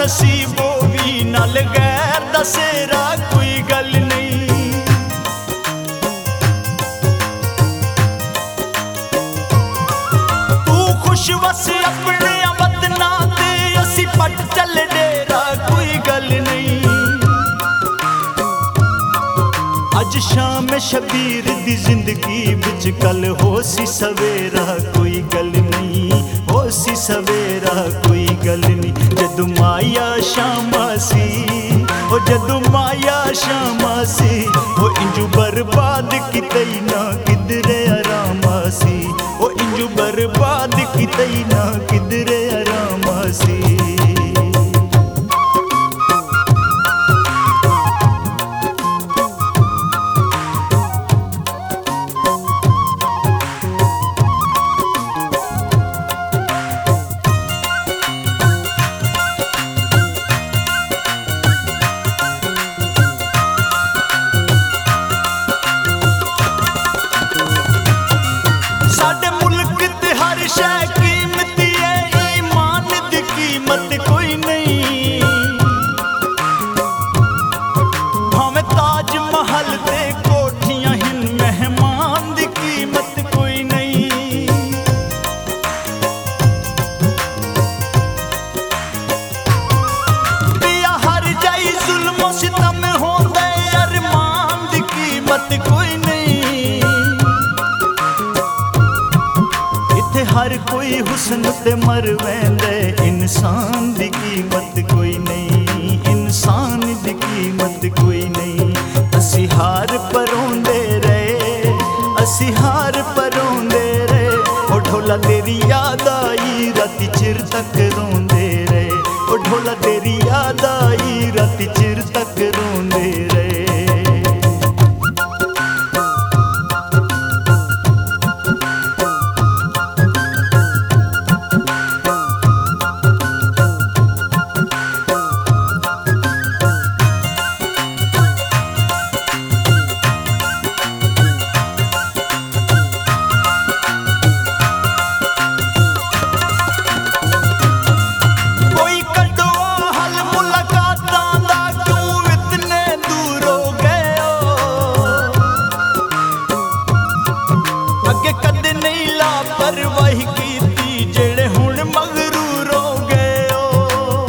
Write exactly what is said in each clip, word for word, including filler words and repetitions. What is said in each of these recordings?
नसीबो भी नाल गैर दा सेरा कोई गल नहीं। तू खुश वस अपने वतना ते असी पट चल डेरा कोई गल नहीं। अज शाम शबीर दी जिंदगी बिच कल हो सी सवेरा कोई गल नहीं। हो सी सवेरा कोई गल नहीं। जदू माया शामा सी ओ जदू माया शामा सी ओ इंजू बर्बाद किते ना किधरे आरामा सी। ओ इंजू बर्बाद किते ना किधरे आरामा सी। साडे मुल्क ते हर शै कीमती है, ईमान दी कीमत कोई नहीं। भावें ताज महल ते कोठियां हिन, मेहमान दी कीमत कोई नहीं। पिया हर जाई जुल्म सितम होंदे, अरमान दी कीमत कोई नहीं। हर कोई हुस्न ते मर वेंदे, इंसान दी कीमत कोई नहीं। इंसान दी कीमत कोई नहीं। असी हार परोंदे रहे, असी हार परोंदे रहे। ओ ढोला तेरी याद आई राती चिर तक रोंदे रहे। ओ ढोला तेरी याद आई राती चिर तक रोंदे रहे। परवाही कीती जेड़े हुण मगरूर हो गए हो।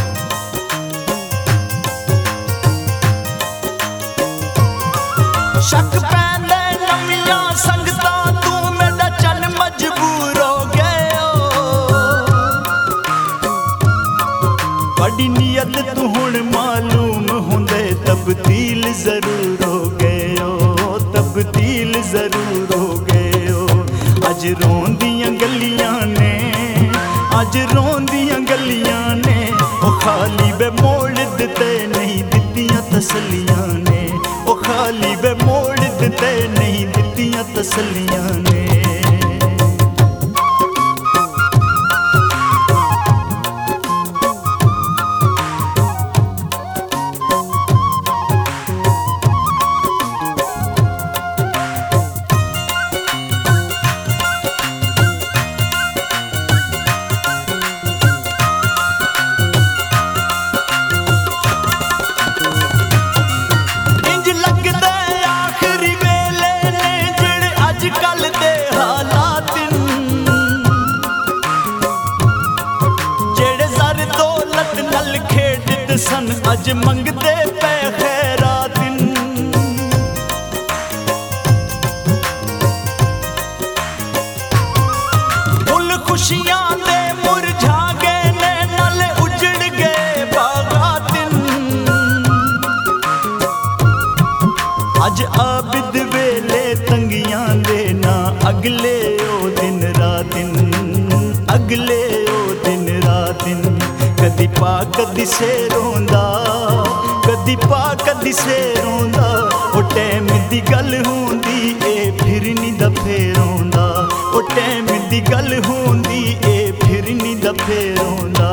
शक पैंदे नवियां संगतां, तू मेरा चन मजबूर हो गए हो। बड़ी नियत तू हुण मालूम हुंदे, तब्दील जरूर हो गए हो। तब्दील जरूर हो गए हो। अज रोंदियां गलियां ने, अज रोंदियां गलियां ने। ओ खाली बे मोड़ दिते नहीं दित्तियां तसलियां ने। ओ खाली बे मोड़ दिते नहीं दित्तियां तसलियां ने। सन अज मंगदे पे खैरातिन। फुल खुशियां दे मुरझा गए ने, नाले उजड़ गए बागातिन। अज आबिद वेले तंगियां दे ना, अगले ओ दिन रातिन। अगले ओ दिन रातिन। कदी पा कदी से रोंदा, कदी पा कदी से रोंदा। ओ टैम दी गल होंदी ए फिर नी दफे रोंदा। ओ टैम दी गल होंदी ए फिर नी दफे रोंदा।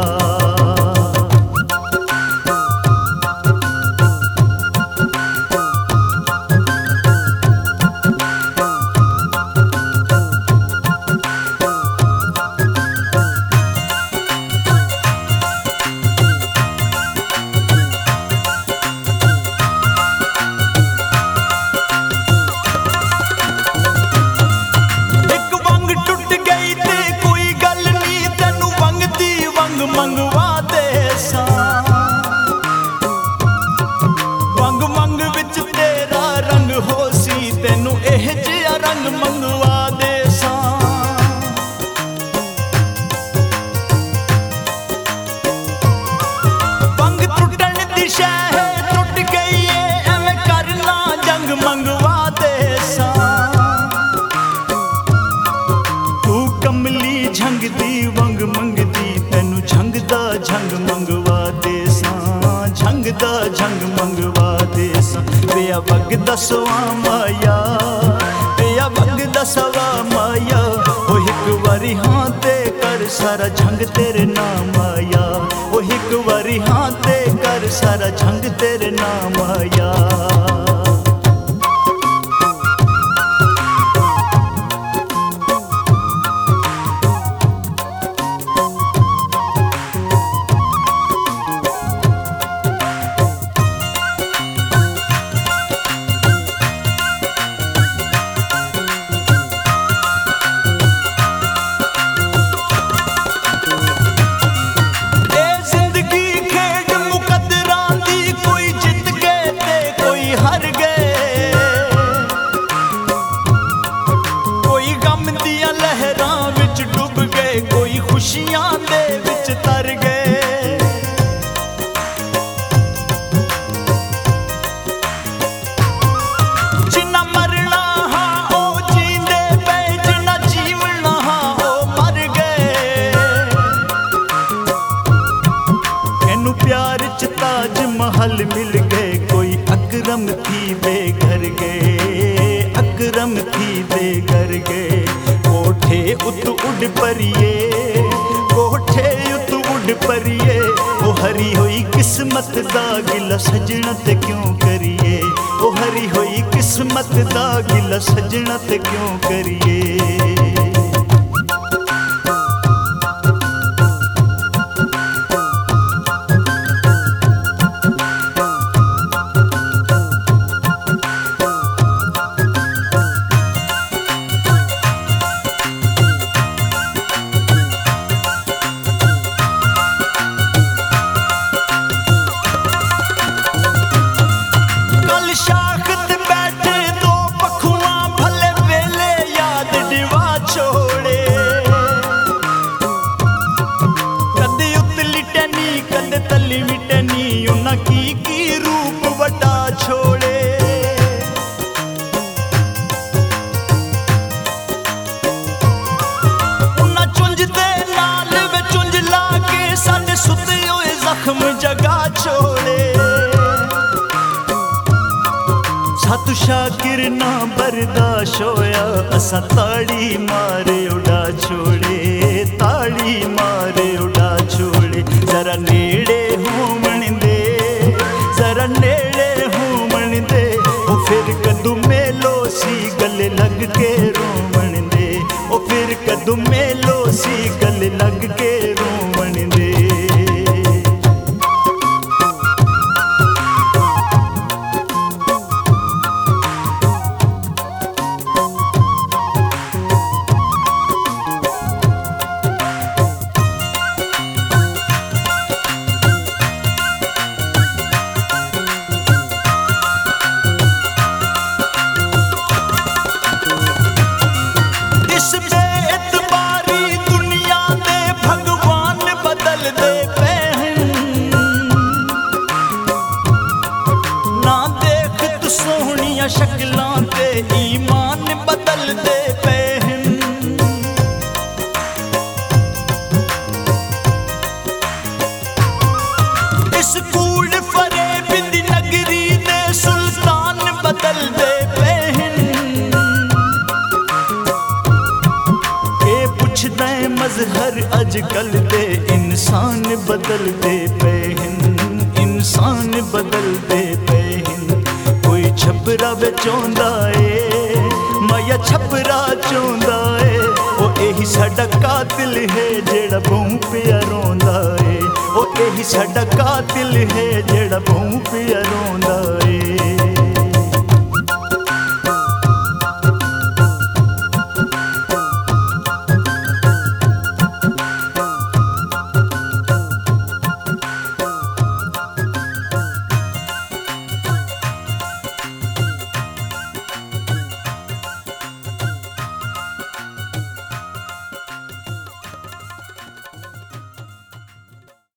विच तेरा रंग हो सी तेनू एह जिहा रंग मंगवा दे सां। पंग टुटण दी शह टुट गई है एवें करना जंग मंगवा दे सां। तू कमली झंग दी वंग मंगदी तेनू झंग दा झंग मंगवा दे सां। झंग दा झंग मंगवा दे सां। पिया वग दसवा माया पिया वग दसवा माया ओ एक वारी हाँ ते कर सारा झंग तेरे नाम आया। ओ एक वारी हाँ ते कर सारा झंग तेरे नाम आया। कोई खुशियां दे विच तर गए। जिन्ना मरना हा ओ जींदे पे जिन्ना जीवना हा ओ मर गए। इनू प्यार च ताज महल मिल गए कोई अकरम थी बेघर गए। अकरम थी बेघर गए। कोठे उत उड़ परिए कोठे उत उड़ परिए ओ हरी होई किस्मत दा गिला सजना ते क्यों करिए। ओ हरी होई किस्मत दा गिला सजना ते क्यों करिए। शाखत बैठे दो पखुआ भले वेले याद डिवा छोड़े। कदे उतली टनी कदे तली मिटनी उन्ना की की रूप वड्डा छोड़े। उन्ना चुंझ दे नाल वे चुंझ ला के साडे सुते होए जख्म जगा छोड़े। सातू शाकिर ना बर्दाश्त होया असा ताड़ी मारे उड़ा छोड़े। ताड़ी मारे उड़ा छोड़े। जरा नेड़े होमन दे जरा नेड़े होमन दे ओ फिर कदू मेलो सी गले लग के रोमन दे। ओ फिर कदू मेलो सी गले लग के रोमन दे। इस बेएतबारी दुनिया दे भगवान बदल दे पे ना देख तू सोहनिया शक्लां ते ईमान बदल दे पे। इस कूड़ फरेब दी नगरी दे सुल्तान बदल दे पे। मजहर अजकल दे इंसान बदल दे पे। इंसान बदल दे पे। कोई छपरा बेचोंदा ए माया छपरा चोंदा ए। ओ एही साडा कातिल है जेड़ा बहु पिया रोंदा ए। ओ एही साडा कातिल है जेड़ा बहु पिया रोंदा ए।